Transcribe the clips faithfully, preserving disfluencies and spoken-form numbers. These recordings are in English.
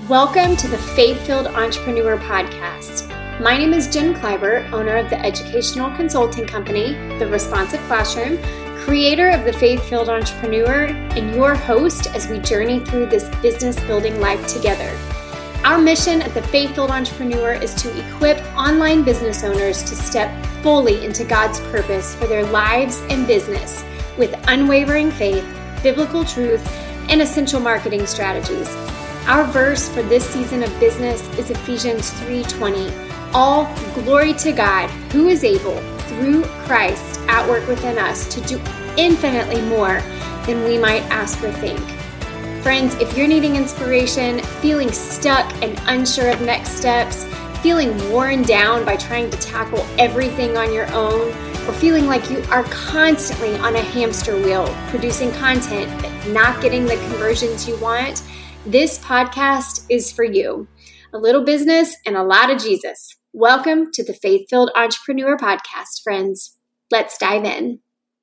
Welcome to the Faith-Filled Entrepreneur Podcast. My name is Jen Kleiber, owner of the educational consulting company, The Responsive Classroom, creator of the Faith-Filled Entrepreneur, and your host as we journey through this business building life together. Our mission at the Faith-Filled Entrepreneur is to equip online business owners to step fully into God's purpose for their lives and business with unwavering faith, biblical truth, and essential marketing strategies. Our verse for this season of business is Ephesians three twenty. All glory to God, who is able, through Christ, at work within us to do infinitely more than we might ask or think. Friends, if you're needing inspiration, feeling stuck and unsure of next steps, feeling worn down by trying to tackle everything on your own, or feeling like you are constantly on a hamster wheel, producing content but not getting the conversions you want, this podcast is for you. A little business and a lot of Jesus. Welcome to the Faith-Filled Entrepreneur Podcast, friends. Let's dive in.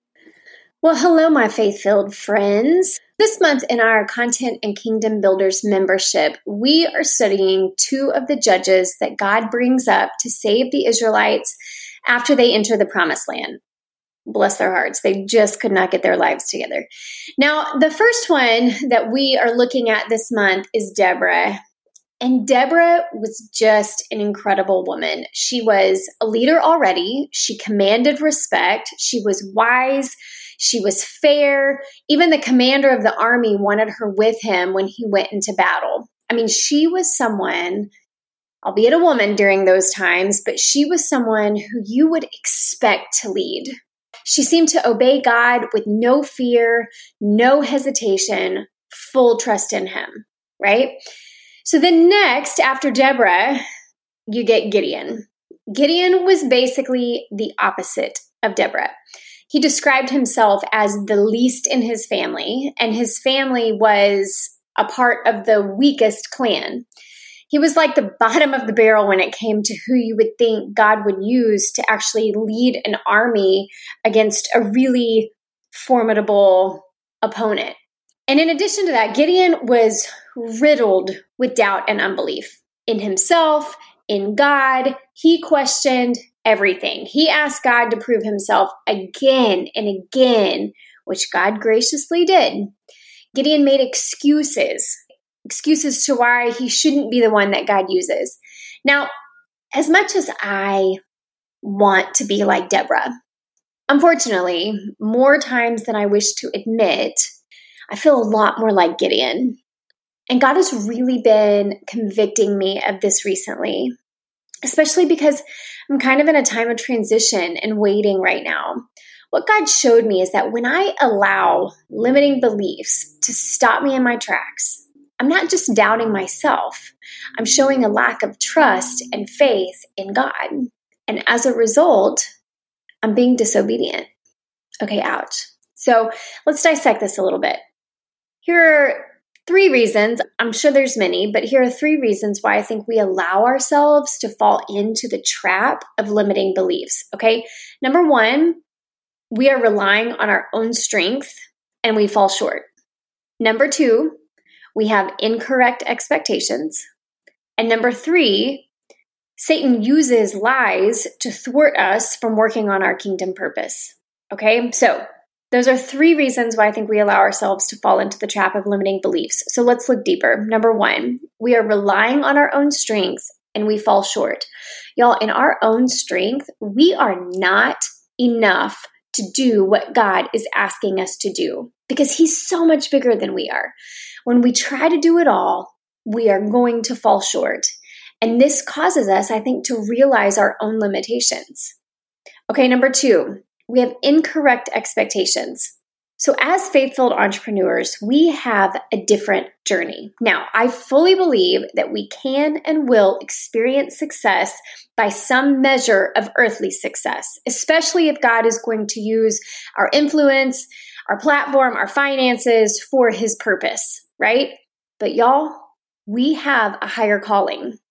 Well, hello, my faith-filled friends. This month in our Content and Kingdom Builders membership, we are studying two of the judges that God brings up to save the Israelites after they enter the Promised Land. Bless their hearts. They just could not get their lives together. Now, the first one that we are looking at this month is Deborah. And Deborah was just an incredible woman. She was a leader already. She commanded respect. She was wise. She was fair. Even the commander of the army wanted her with him when he went into battle. I mean, she was someone, albeit a woman during those times, but she was someone who you would expect to lead. She seemed to obey God with no fear, no hesitation, full trust in him, right? So then next, after Deborah, you get Gideon. Gideon was basically the opposite of Deborah. He described himself as the least in his family, and his family was a part of the weakest clan. He was like the bottom of the barrel when it came to who you would think God would use to actually lead an army against a really formidable opponent. And in addition to that, Gideon was riddled with doubt and unbelief in himself, in God. He questioned everything. He asked God to prove himself again and again, which God graciously did. Gideon made excuses. Excuses to why he shouldn't be the one that God uses. Now, as much as I want to be like Deborah, unfortunately, more times than I wish to admit, I feel a lot more like Gideon. And God has really been convicting me of this recently, especially because I'm kind of in a time of transition and waiting right now. What God showed me is that when I allow limiting beliefs to stop me in my tracks, I'm not just doubting myself. I'm showing a lack of trust and faith in God. And as a result, I'm being disobedient. Okay, ouch. So let's dissect this a little bit. Here are three reasons. I'm sure there's many, but here are three reasons why I think we allow ourselves to fall into the trap of limiting beliefs. Okay, number one, we are relying on our own strength and we fall short. Number two, we have incorrect expectations. And number three, Satan uses lies to thwart us from working on our kingdom purpose. Okay, so those are three reasons why I think we allow ourselves to fall into the trap of limiting beliefs. So let's look deeper. Number one, we are relying on our own strength and we fall short. Y'all, in our own strength, we are not enough to do what God is asking us to do because he's so much bigger than we are. When we try to do it all, we are going to fall short. And this causes us, I think, to realize our own limitations. Okay, number two, we have incorrect expectations. So as faith-filled entrepreneurs, we have a different journey. Now, I fully believe that we can and will experience success by some measure of earthly success, especially if God is going to use our influence, our platform, our finances for his purpose, right? But y'all, we have a higher calling.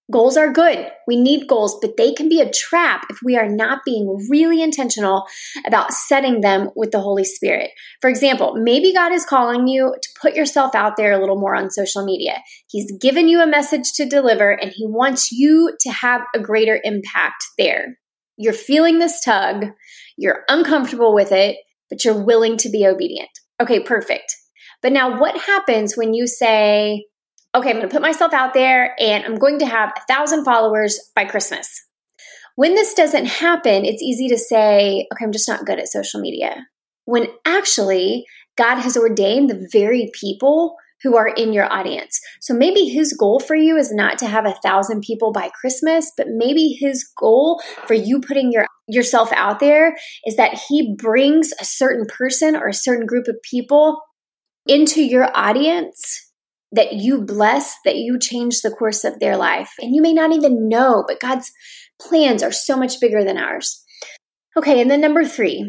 Goals are good. We need goals, but they can be a trap if we are not being really intentional about setting them with the Holy Spirit. For example, maybe God is calling you to put yourself out there a little more on social media. He's given you a message to deliver, and He wants you to have a greater impact there. You're feeling this tug, you're uncomfortable with it, but you're willing to be obedient. Okay, perfect. But now what happens when you say, okay, I'm going to put myself out there and I'm going to have a thousand followers by Christmas? When this doesn't happen, it's easy to say, okay, I'm just not good at social media. When actually, God has ordained the very people who are in your audience. So maybe His goal for you is not to have a thousand people by Christmas, but maybe His goal for you putting your yourself out there is that He brings a certain person or a certain group of people into your audience that you bless, that you change the course of their life. And you may not even know, but God's plans are so much bigger than ours. Okay, and then number three,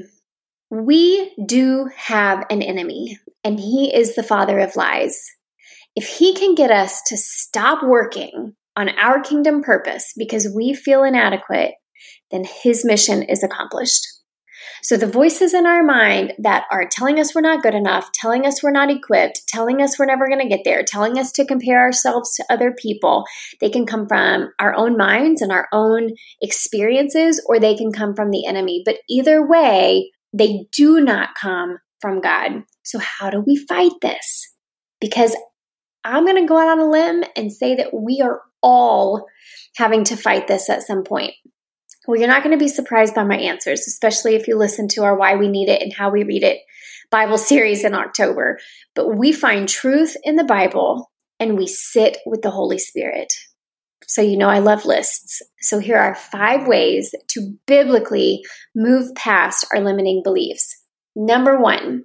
we do have an enemy, and he is the father of lies. If he can get us to stop working on our kingdom purpose because we feel inadequate, then his mission is accomplished. So the voices in our mind that are telling us we're not good enough, telling us we're not equipped, telling us we're never going to get there, telling us to compare ourselves to other people, they can come from our own minds and our own experiences, or they can come from the enemy. But either way, they do not come from God. So how do we fight this? Because I'm going to go out on a limb and say that we are all having to fight this at some point. Well, you're not going to be surprised by my answers, especially if you listen to our Why We Need It and How We Read It Bible series in October. But we find truth in the Bible and we sit with the Holy Spirit. So you know I love lists. So here are five ways to biblically move past our limiting beliefs. Number one,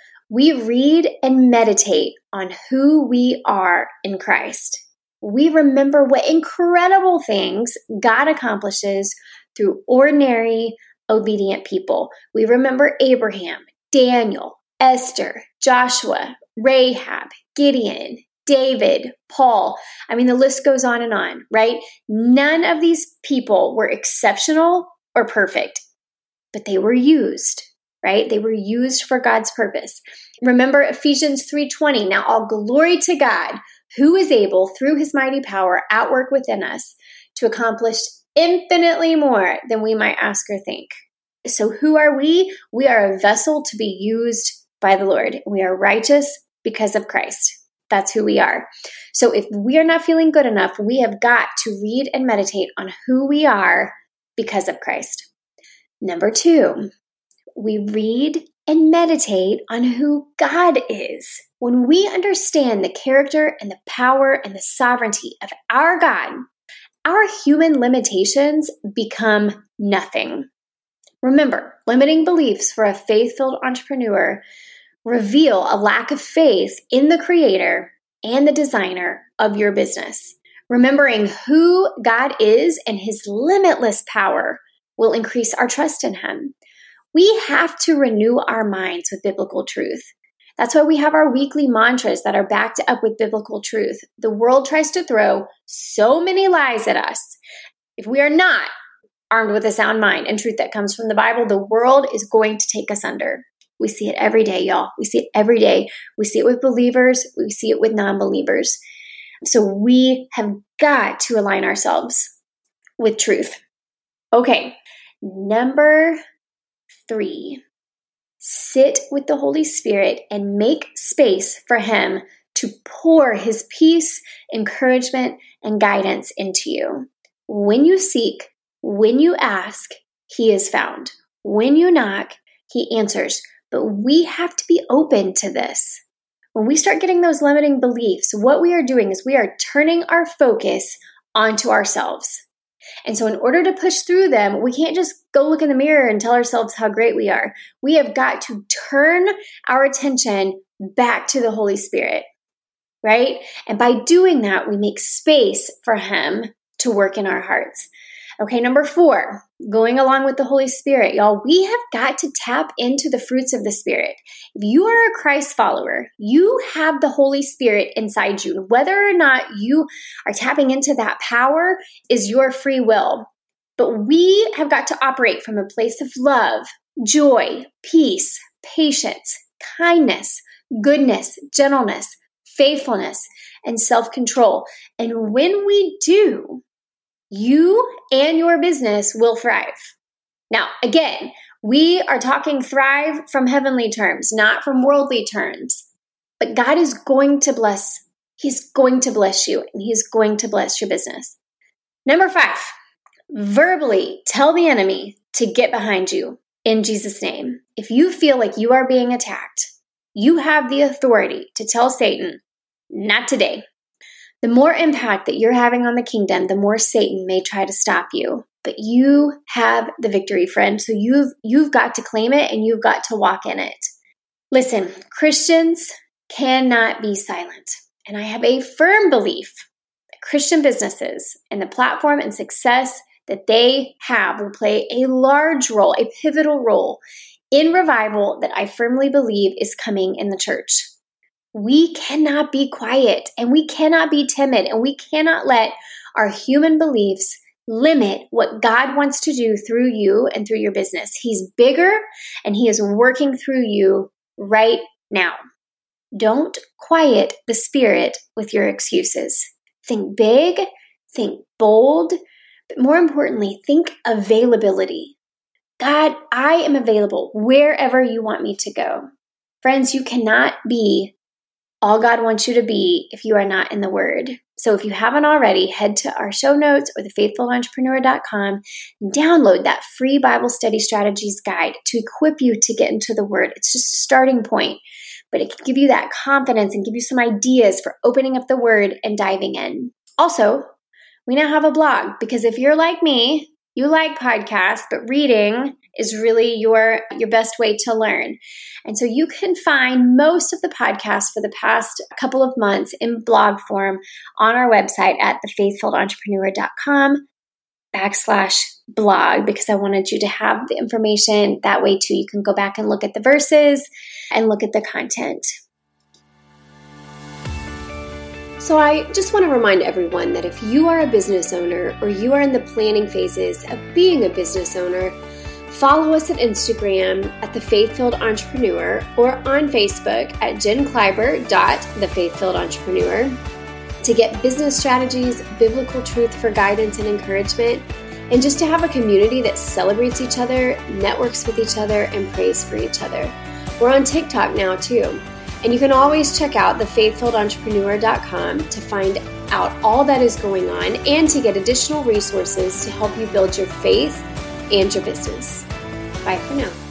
we read and meditate on who we are in Christ. We remember what incredible things God accomplishes through ordinary, obedient people. We remember Abraham, Daniel, Esther, Joshua, Rahab, Gideon, David, Paul. I mean, the list goes on and on, right? None of these people were exceptional or perfect, but they were used, right? They were used for God's purpose. Remember Ephesians three twenty, now all glory to God, who is able, through his mighty power, at work within us, to accomplish infinitely more than we might ask or think. So who are we? We are a vessel to be used by the Lord. We are righteous because of Christ. That's who we are. So if we are not feeling good enough, we have got to read and meditate on who we are because of Christ. Number two, we read and meditate on who God is. When we understand the character and the power and the sovereignty of our God, our human limitations become nothing. Remember, limiting beliefs for a faith-filled entrepreneur reveal a lack of faith in the creator and the designer of your business. Remembering who God is and his limitless power will increase our trust in him. We have to renew our minds with biblical truth. That's why we have our weekly mantras that are backed up with biblical truth. The world tries to throw so many lies at us. If we are not armed with a sound mind and truth that comes from the Bible, the world is going to take us under. We see it every day, y'all. We see it every day. We see it with believers. We see it with non-believers. So we have got to align ourselves with truth. Okay, number three. Sit with the Holy Spirit and make space for him to pour his peace, encouragement, and guidance into you. When you seek, when you ask, he is found. When you knock, he answers. But we have to be open to this. When we start getting those limiting beliefs, what we are doing is we are turning our focus onto ourselves. And so in order to push through them, we can't just go look in the mirror and tell ourselves how great we are. We have got to turn our attention back to the Holy Spirit, right? And by doing that, we make space for him to work in our hearts. Okay, number four, going along with the Holy Spirit, y'all, we have got to tap into the fruits of the Spirit. If you are a Christ follower, you have the Holy Spirit inside you. Whether or not you are tapping into that power is your free will. But we have got to operate from a place of love, joy, peace, patience, kindness, goodness, gentleness, faithfulness, and self-control. And when we do, you and your business will thrive. Now, again, we are talking thrive from heavenly terms, not from worldly terms. But God is going to bless. He's going to bless you, and He's going to bless your business. Number five, verbally tell the enemy to get behind you in Jesus' name. If you feel like you are being attacked, you have the authority to tell Satan, not today. The more impact that you're having on the kingdom, the more Satan may try to stop you. But you have the victory, friend. So you've you've got to claim it and you've got to walk in it. Listen, Christians cannot be silent. And I have a firm belief that Christian businesses and the platform and success that they have will play a large role, a pivotal role in revival that I firmly believe is coming in the church. We cannot be quiet and we cannot be timid and we cannot let our human beliefs limit what God wants to do through you and through your business. He's bigger and He is working through you right now. Don't quiet the Spirit with your excuses. Think big, think bold, but more importantly, think availability. God, I am available wherever you want me to go. Friends, you cannot be all God wants you to be if you are not in the Word. So if you haven't already, head to our show notes or the faithful entrepreneur dot com and download that free Bible study strategies guide to equip you to get into the Word. It's just a starting point, but it can give you that confidence and give you some ideas for opening up the Word and diving in. Also, we now have a blog because if you're like me, you like podcasts, but reading is really your, your best way to learn. And so you can find most of the podcasts for the past couple of months in blog form on our website at the faith filled entrepreneur dot com backslash blog because I wanted you to have the information that way too. You can go back and look at the verses and look at the content. So I just want to remind everyone that if you are a business owner or you are in the planning phases of being a business owner, follow us at Instagram at The Faith-Filled Entrepreneur or on Facebook at Jen Kleiber dot The Faith-Filled Entrepreneur to get business strategies, biblical truth for guidance and encouragement, and just to have a community that celebrates each other, networks with each other, and prays for each other. We're on TikTok now too. And you can always check out the faith filled entrepreneur dot com to find out all that is going on and to get additional resources to help you build your faith and your business. Bye for now.